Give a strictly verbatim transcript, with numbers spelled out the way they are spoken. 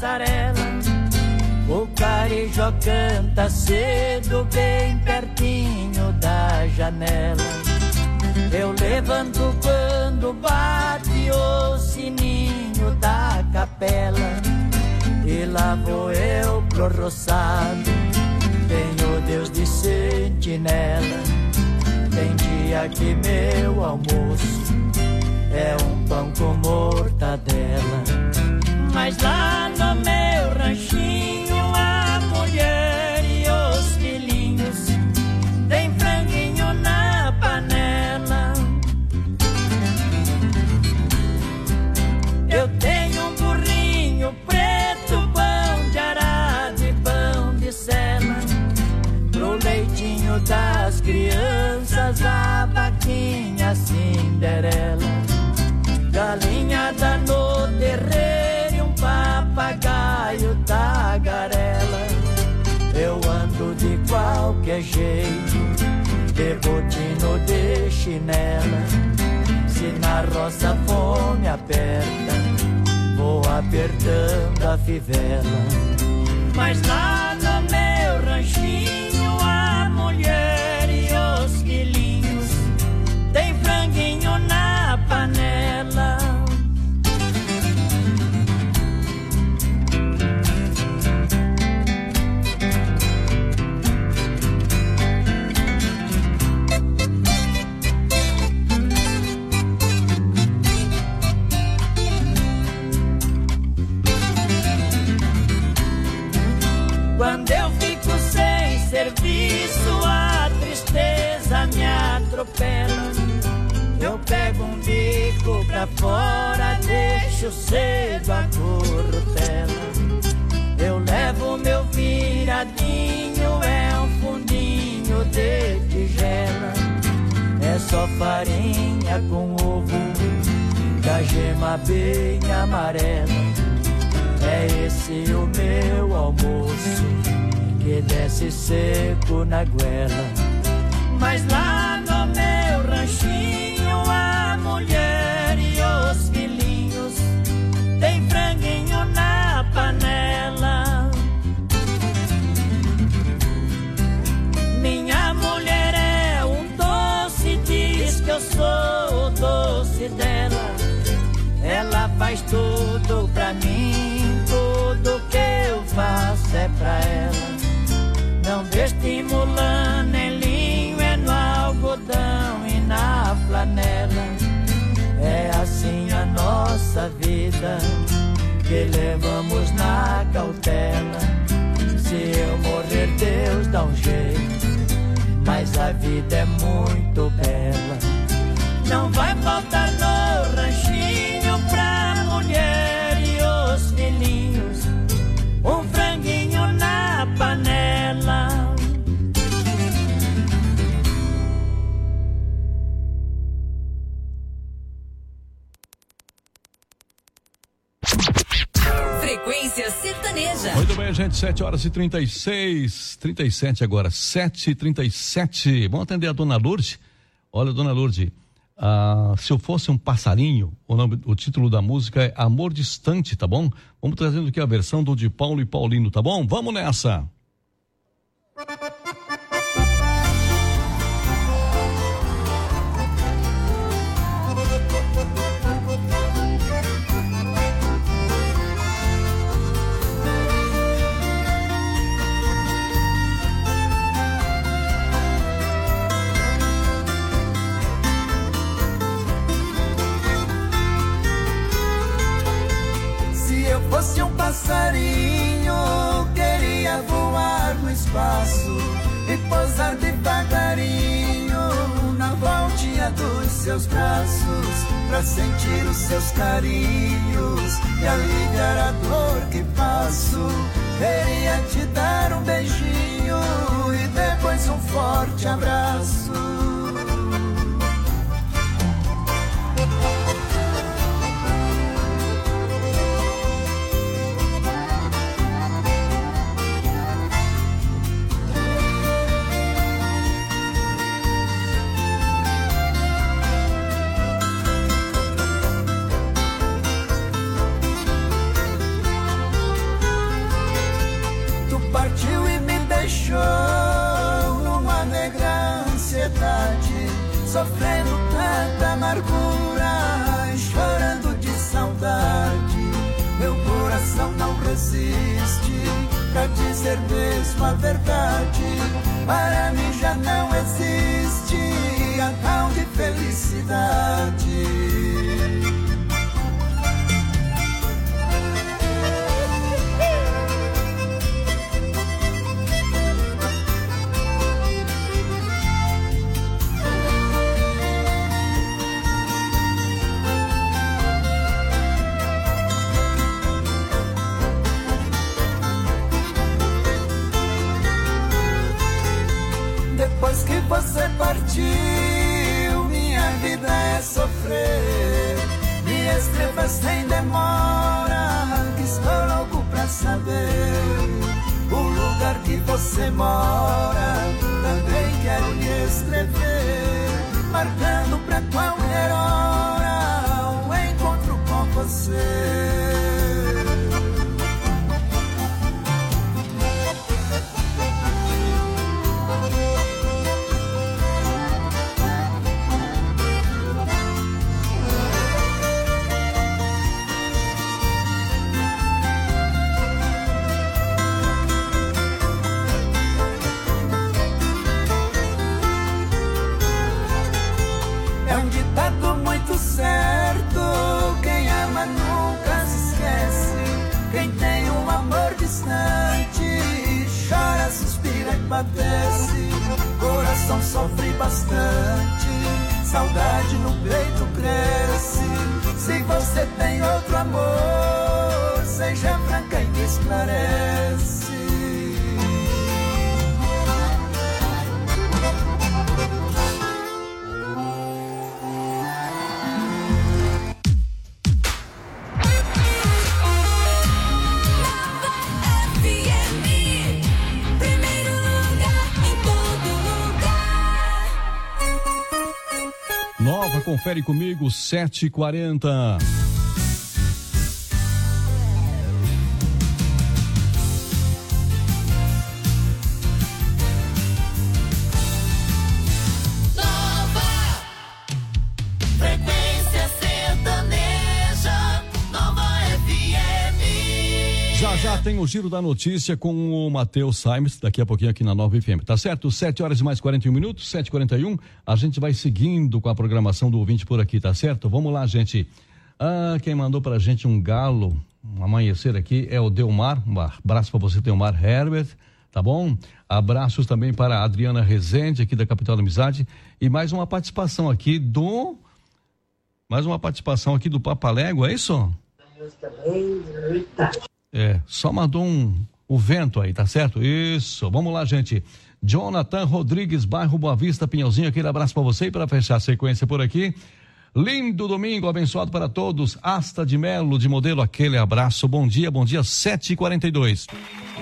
passarela. O carijó canta cedo, bem pertinho da janela. Eu levanto quando bate o sininho da capela. E lá vou eu pro roçado, tenho Deus de sentinela. Tem dia que meu almoço é um pão com mortadela. Mas lá no meu ranchinho a mulher e os filhinhos tem franguinho na panela. Eu tenho um burrinho preto, pão de arado e pão de sela. Pro leitinho das crianças a vaquinha Cinderela. Galinhada no terreiro e um papagaio tagarela. Eu ando de qualquer jeito, de botino de chinela. Se na roça a fome aperta, vou apertando a fivela. Mas lá no meu ranchinho a mulher e os filhinhos tem franguinho na panela. Quando eu fico sem serviço, a tristeza me atropela. Eu pego um bico pra fora, deixo cedo a corrutela. Eu levo meu viradinho, é um fundinho de tigela. É só farinha com ovo, da gema bem amarela. É esse o meu almoço, que desce seco na goela. Mas lá no meu ranchinho a mulher e os filhinhos tem franguinho na panela. Minha mulher é um doce, diz que eu sou o doce dela. Ela faz tudo pra mim, tudo que eu faço é pra ela. Não vestimula nem linho, é no algodão e na flanela. É assim a nossa vida, que levamos na cautela. Se eu morrer, Deus dá um jeito, mas a vida é muito bela. Não vai faltar no ranchinho pra mulher e os filhinhos um franguinho na panela. Frequência sertaneja. Muito bem, gente, sete horas e trinta e seis, trinta e sete agora, sete e trinta e sete. Vamos atender a dona Lourdes. Olha, dona Lourdes, ah, se eu fosse um passarinho, o, nome, o título da música é Amor Distante, tá bom? Vamos trazendo aqui a versão do de Paulo e Paulino, tá bom? Vamos nessa! Fosse um passarinho, queria voar no espaço e pousar devagarinho na voltinha dos seus braços, pra sentir os seus carinhos e aliviar a dor que passo. Queria te dar um beijinho e depois um forte abraço. sofrendo tanta amargura e chorando de saudade. Meu coração não resiste pra dizer mesmo a verdade. Para mim já não existe a tal de felicidade. Depois que você partiu, minha vida é sofrer. Me escreva sem demora, que estou louco pra saber o lugar que você mora. Também quero lhe escrever, marcando pra qualquer hora o encontro com você. Certo, quem ama nunca se esquece. Quem tem um amor distante chora, suspira e padece. Coração sofre bastante, saudade no peito cresce. Se você tem outro amor, seja franca e me esclarece. Nova, confere comigo, sete e quarenta. Já já tem o Giro da Notícia com o Matheus Saimes, daqui a pouquinho aqui na Nova F M, tá certo? sete horas e mais quarenta e um minutos, sete e quarenta e um, a gente vai seguindo com a programação do ouvinte por aqui, tá certo? Vamos lá, gente. Ah, quem mandou pra gente um galo, um amanhecer aqui, é o Delmar, um abraço pra você, Delmar Herbert, tá bom? Abraços também para a Adriana Rezende, aqui da Capital da Amizade, e mais uma participação aqui do, mais uma participação aqui do Papalégua, é isso? É, só mandou um, o vento aí, tá certo? Isso, vamos lá, gente. Jonathan Rodrigues, bairro Boa Vista, Pinhalzinho, aquele abraço pra você e para fechar a sequência por aqui. Lindo domingo, abençoado para todos. Asta de Melo, de Modelo, aquele abraço. Bom dia, bom dia, sete e quarenta e dois.